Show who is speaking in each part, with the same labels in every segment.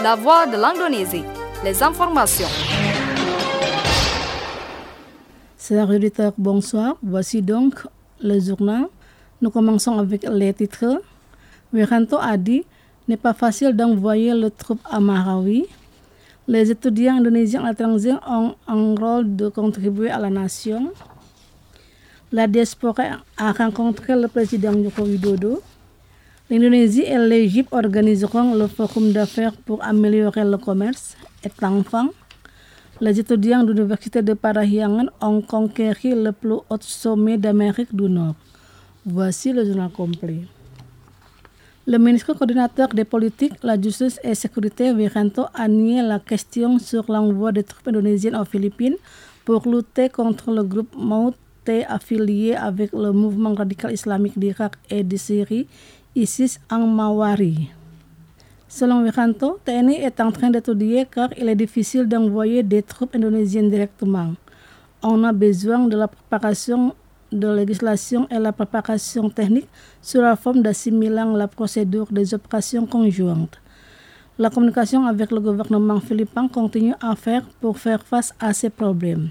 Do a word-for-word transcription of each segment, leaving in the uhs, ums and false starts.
Speaker 1: La voix de l'Indonésie. Les informations.
Speaker 2: Chers auditeurs, bonsoir. Voici donc le journal. Nous commençons avec les titres. Wiranto a dit n'est pas facile d'envoyer le troupe à Marawi. Les étudiants indonésiens à l'étranger ont un rôle de contribuer à la nation. La diaspora a rencontré le président Joko Widodo. L'Indonésie et l'Égypte organiseront le forum d'affaires pour améliorer le commerce et l'enfant. Les étudiants de l'Université de Parahyangan ont conquéri le plus haut sommet d'Amérique du Nord. Voici le journal complet. Le ministre coordinateur des politiques, la justice et sécurité, Wiranto, a nié la question sur l'envoi des troupes indonésiennes aux Philippines pour lutter contre le groupe Maute affilié avec le mouvement radical islamique d'Irak et de Syrie, ISIS en Mawari. Selon Wiranto, T N I est en train d'étudier car il est difficile d'envoyer des troupes indonésiennes directement. On a besoin de la préparation de législation et la préparation technique sous la forme d'assimilant la procédure des opérations conjointes. La communication avec le gouvernement philippin continue à faire pour faire face à ces problèmes.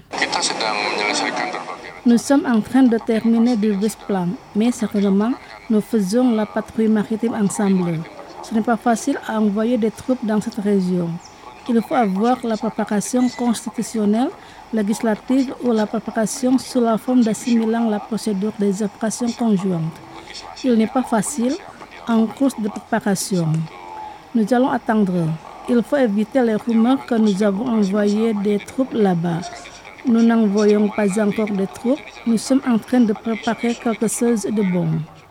Speaker 2: Nous sommes en train de terminer divers plans, mais certainement, nous faisons la patrouille maritime ensemble. Ce n'est pas facile à envoyer des troupes dans cette région. Il faut avoir la préparation constitutionnelle, législative ou la préparation sous la forme d'assimilant la procédure des opérations conjointes. Il n'est pas facile en cours de préparation. Nous allons attendre. Il faut éviter les rumeurs que nous avons envoyé des troupes là-bas. Nous n'envoyons pas encore des troupes. Nous sommes en train de préparer quelque chose de bon.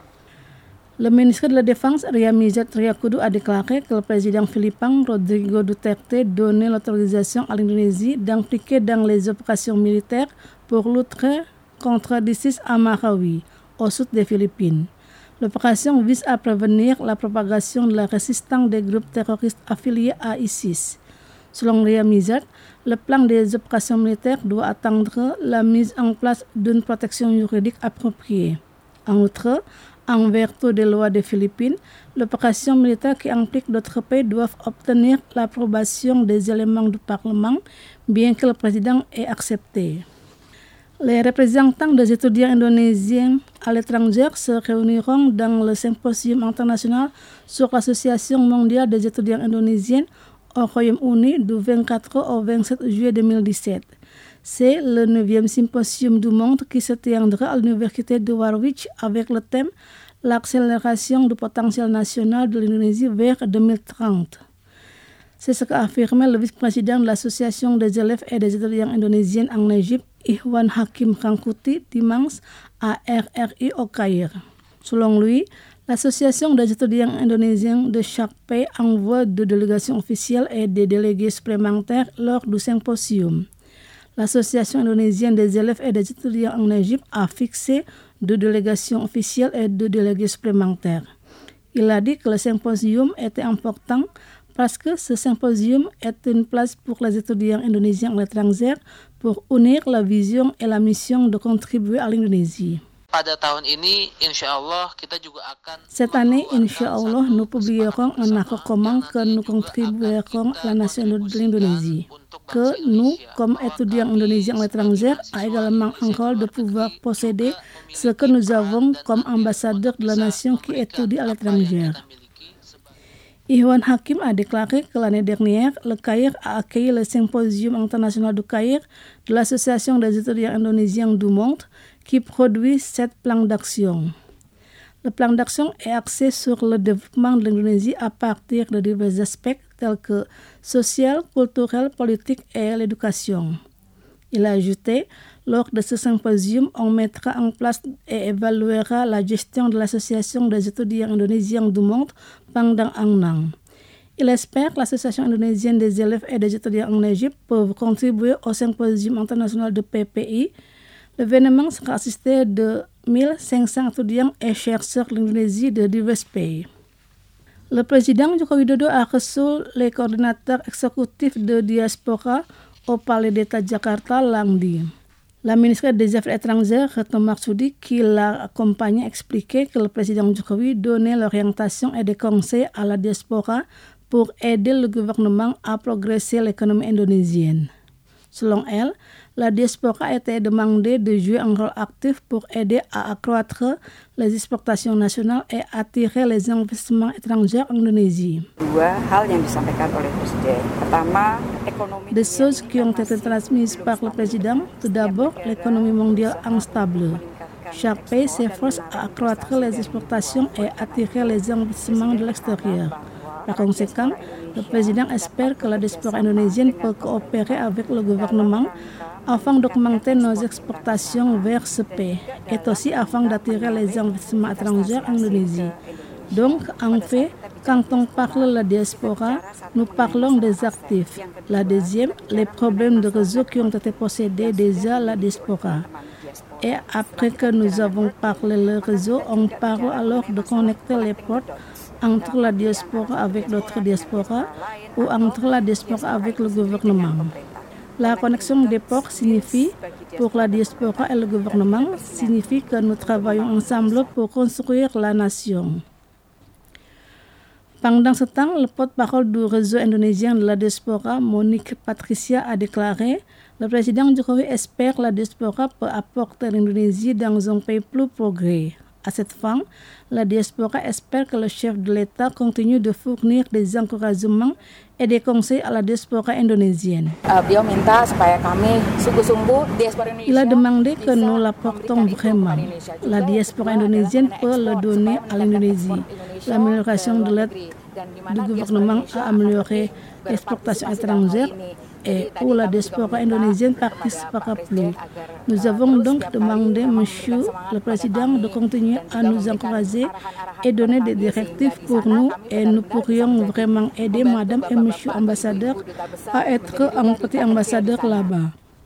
Speaker 2: Le ministre de la Défense, Ryamizat Triakudu, a déclaré que le président philippin Rodrigo Duterte donnait l'autorisation à l'Indonésie d'impliquer dans les opérations militaires pour lutter contre l'ISIS à Marawi, au sud des Philippines. L'opération vise à prévenir la propagation de la résistance des groupes terroristes affiliés à ISIS. Selon Ryamizat, le plan des opérations militaires doit attendre la mise en place d'une protection juridique appropriée. En outre, en vertu des lois des Philippines, l'opération militaire qui implique d'autres pays doit obtenir l'approbation des éléments du Parlement, bien que le président ait accepté. Les représentants des étudiants indonésiens à l'étranger se réuniront dans le symposium international sur l'Association mondiale des étudiants indonésiens au Royaume-Uni du vingt-quatre au vingt-sept juillet deux mille dix-sept. C'est le neuvième symposium du monde qui se tiendra à l'université de Warwick avec le thème « L'accélération du potentiel national de l'Indonésie vers deux mille trente ». C'est ce qu'a affirmé le vice-président de l'Association des élèves et des étudiants indonésiens en Égypte, Ihwan Hakim Rangkuti, dimanche à R R I au Caire. Selon lui, l'Association des étudiants indonésiens de chaque pays envoie deux délégations officielles et des délégués supplémentaires lors du symposium. L'Association indonésienne des élèves et des étudiants en Égypte a fixé deux délégations officielles et deux délégués supplémentaires. Il a dit que le symposium était important parce que ce symposium est une place pour les étudiants indonésiens à l'étranger pour unir la vision et la mission de contribuer à l'Indonésie.
Speaker 3: Pada tahun ini, insya Allah, kita juga akan
Speaker 2: Cette année, insya Allah, nous publierons un accord commun que nous contribuerons à la nation de l'Indonésie. Que nous, comme étudiants indonésiens à l'étranger, a également un rôle de pouvoir posséder ce que nous avons comme ambassadeurs de la nation qui étudie à l'étranger. Ihwan Hakim a déclaré que l'année dernière, le Caire a accueilli le symposium international du Caire de l'Association des étudiants indonésiens du monde qui produit sept plans d'action. Le plan d'action est axé sur le développement de l'Indonésie à partir de divers aspects tels que social, culturel, politique et l'éducation. Il a ajouté, lors de ce symposium, on mettra en place et évaluera la gestion de l'Association des étudiants indonésiens du monde pendant un an. Il espère que l'Association indonésienne des élèves et des étudiants en Égypte peuvent contribuer au symposium international de P P I. L'événement sera assisté de mille cinq cents étudiants et chercheurs de l'Indonésie de divers pays. Le président Joko Widodo a reçu les coordinateurs exécutifs de diaspora au Palais d'État Jakarta lundi. La ministre des Affaires étrangères, Retno Marsudi, qui l'a accompagné, expliquait que le président Jokowi donnait l'orientation et des conseils à la diaspora pour aider le gouvernement à progresser l'économie indonésienne. Selon elle, la diaspora a été demandée de jouer un rôle actif pour aider à accroître les exportations nationales et attirer les investissements étrangers en Indonésie. Des choses qui ont été transmises par le président, tout d'abord l'économie mondiale instable. Chaque pays s'efforce à accroître les exportations et attirer les investissements de l'extérieur. Par conséquent, le président espère que la diaspora indonésienne peut coopérer avec le gouvernement afin d'augmenter nos exportations vers ce pays et aussi afin d'attirer les investissements étrangers en Indonésie. Donc, en fait, quand on parle de la diaspora, nous parlons des actifs. La deuxième, les problèmes de réseau qui ont été possédés déjà la diaspora. Et après que nous avons parlé le réseau, on parle alors de connecter les portes entre la diaspora avec d'autres diasporas ou entre la diaspora avec le gouvernement. La connexion des ports signifie, pour la diaspora et le gouvernement, signifie que nous travaillons ensemble pour construire la nation. Pendant ce temps, le porte-parole du réseau indonésien de la diaspora, Monique Patricia, a déclaré « Le président Jokowi espère que la diaspora peut apporter l'Indonésie dans un pays plus progrès ». À cette fin, la diaspora espère que le chef de l'État continue de fournir des encouragements et des conseils à la diaspora indonésienne. Il a demandé que nous l'apportons vraiment. La diaspora indonésienne peut le donner à l'Indonésie. L'amélioration de l'aide du gouvernement a amélioré l'exportation étrangère et où la diaspora indonésienne participera plus. Nous avons donc demandé, Monsieur le Président, de continuer à nous encourager et donner des directives pour nous et nous pourrions vraiment aider Madame et Monsieur ambassadeur à être un petit ambassadeur là-bas.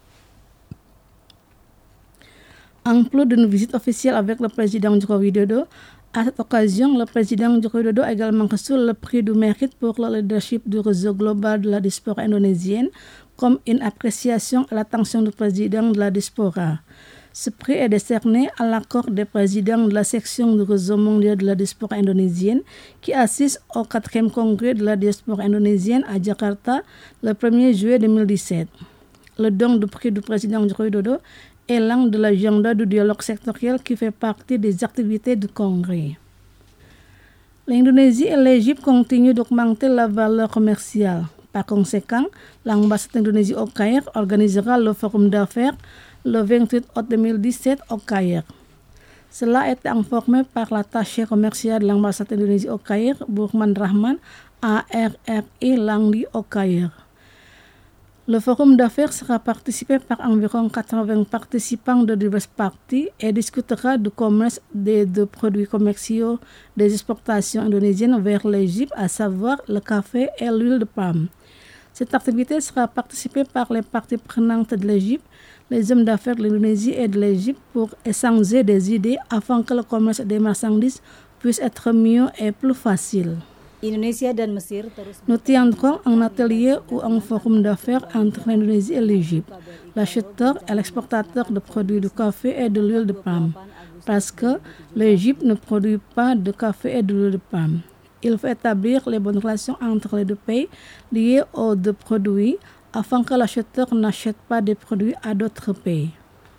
Speaker 2: En plus d'une visite officielle avec le président Joko Widodo, à cette occasion, le président Joko Widodo a également reçu le prix du mérite pour le leadership du réseau global de la diaspora indonésienne comme une appréciation à l'attention du président de la diaspora. Ce prix est décerné à l'accord des présidents de la section du réseau mondial de la diaspora indonésienne qui assiste au quatrième congrès de la diaspora indonésienne à Jakarta le premier juillet deux mille dix-sept. Le don du prix du président Joko Widodo est l'un de l'agenda du dialogue sectoriel qui fait partie des activités du Congrès. L'Indonésie et l'Égypte continuent d'augmenter la valeur commerciale. Par conséquent, l'ambassade d'Indonésie au Caire organisera le forum d'affaires le vingt-huit août deux mille dix-sept au Caire. Cela a été informé par l'attaché commercial de l'ambassade d'Indonésie au Caire, Burman Rahman, à R R I Langdi au Caire. Le forum d'affaires sera participé par environ quatre-vingts participants de diverses parties et discutera du commerce des deux produits commerciaux des exportations indonésiennes vers l'Égypte, à savoir le café et l'huile de palme. Cette activité sera participée par les parties prenantes de l'Égypte, les hommes d'affaires de l'Indonésie et de l'Égypte pour échanger des idées afin que le commerce des marchandises puisse être mieux et plus facile. Nous tiendrons un atelier ou un forum d'affaires entre l'Indonésie et l'Égypte, l'acheteur et l'exportateur de produits de café et de l'huile de palme, parce que l'Égypte ne produit pas de café et de l'huile de palme. Il faut établir les bonnes relations entre les deux pays liés aux deux produits afin que l'acheteur n'achète pas des produits à d'autres pays.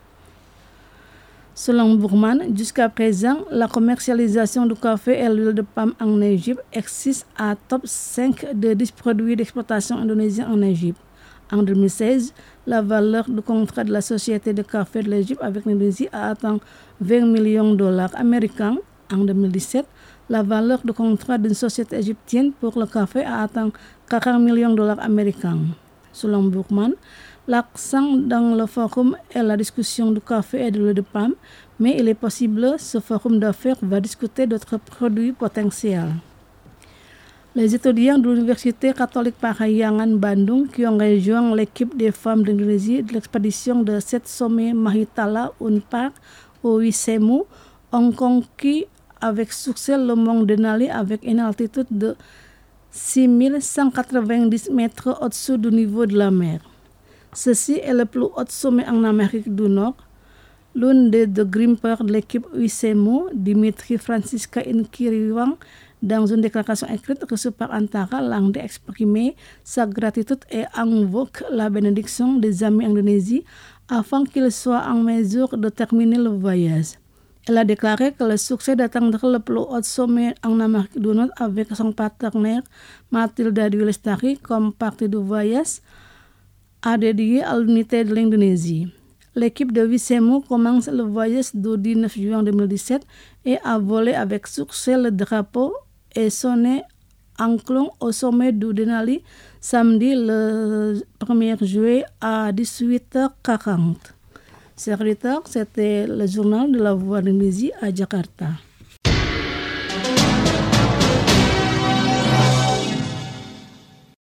Speaker 2: Selon Burman, jusqu'à présent, la commercialisation du café et l'huile de palme en Égypte existe à top cinq des dix produits d'exportation indonésiens en Égypte. En deux mille seize, la valeur du contrat de la société de café de l'Égypte avec l'Indonésie a atteint vingt millions de dollars américains. En deux mille dix-sept, la valeur du contrat d'une société égyptienne pour le café a atteint quarante millions de dollars américains. Selon Burman, l'accent dans le forum est la discussion du café et de l'huile de palme, mais il est possible que ce forum d'affaires va discuter d'autres produits potentiels. Les étudiants de l'Université catholique Parahyangan Bandung qui ont rejoint l'équipe des femmes d'Indonésie de l'expédition de sept sommets Mahitala Unpar au Wisemu ont conquis avec succès le mont Denali avec une altitude de six mille cent quatre-vingt-dix mètres au-dessus du niveau de la mer. Ceci est le plus haut sommet en Amérique du Nord. L'un des deux grimpeurs de l'équipe Wisemu, Dimitri Francisca Inkiriwang, Dans une déclaration écrite reçue par Antara, Langde exprimait sa gratitude et invoque la bénédiction des amis Indonésie afin qu'ils soient en mesure de terminer le voyage. Elle a déclaré que le succès d'atteindre le plus haut sommet en Amérique du Nord avec son partenaire Matilda Dwi Lestari comme partie du voyage a dédié à l'unité de l'Indonésie. L'équipe de Wisemu commence le voyage du dix-neuf juin deux mille dix-sept et a volé avec succès le drapeau et sonné angklung au sommet du Denali samedi le premier juillet à dix-huit heures quarante. Chers auditeurs, c'était le journal de la Voix d'Indonésie à Jakarta.